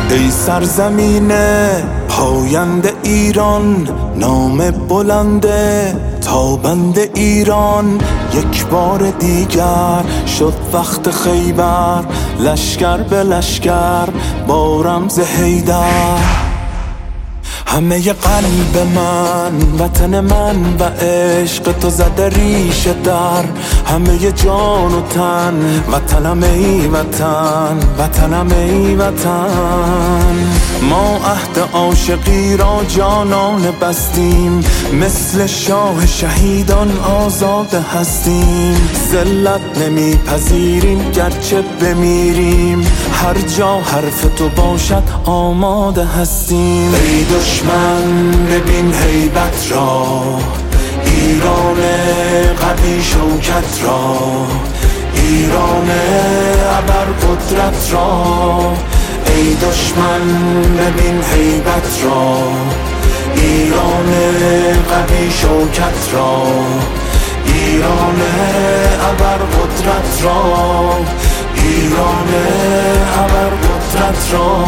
ای سرزمین پاینده ایران، نام بلنده تابند ایران. یک بار دیگر شد وقت خیبر، لشکر به لشکر با رمز حیدر. همه قلب من وطن من و عشق تو زده ریشه در همه جان و تن. وطنم ای وطن، وطنم ای وطن. ما عهد عاشقی را جانانه بستیم، مثل شاه شهیدان آزاده هستیم. ذلت نمیپذیریم گرچه بمیریم، هر جا حرف تو باشد آماده هستیم. ای دشمن ببین هیبت را، ایران قوی شوکت را، ایران ابر قدرت را. ای دشمن ببین هیبت را، ایران قوی شوکت را، ایران ابر قدرت را، ایران ابر قدرت را.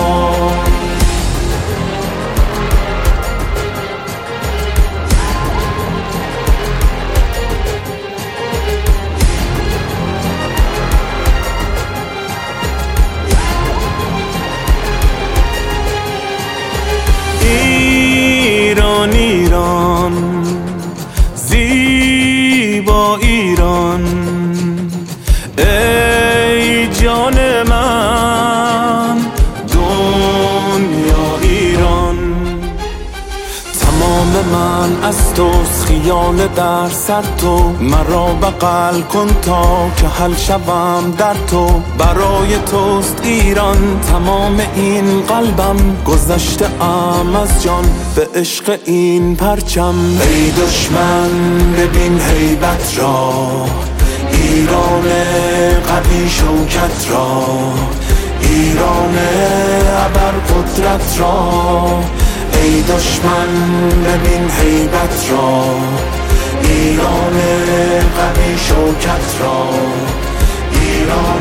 ایران ایران زیبا ایران، ای جان من دنیا ایران. تمام من از توست، خیال در سر تو، مرا بغل کن تا که حل شوم در تو. برای توست ایران تمام این قلبم، گذشته ام از جان به عشق این پرچم. ای دشمن ببین هیبت را، ایران قوی شوکت را، ایران ابر قدرت را. ای دشمن ببین هیبت را، ایران قوی شوکت را، ایران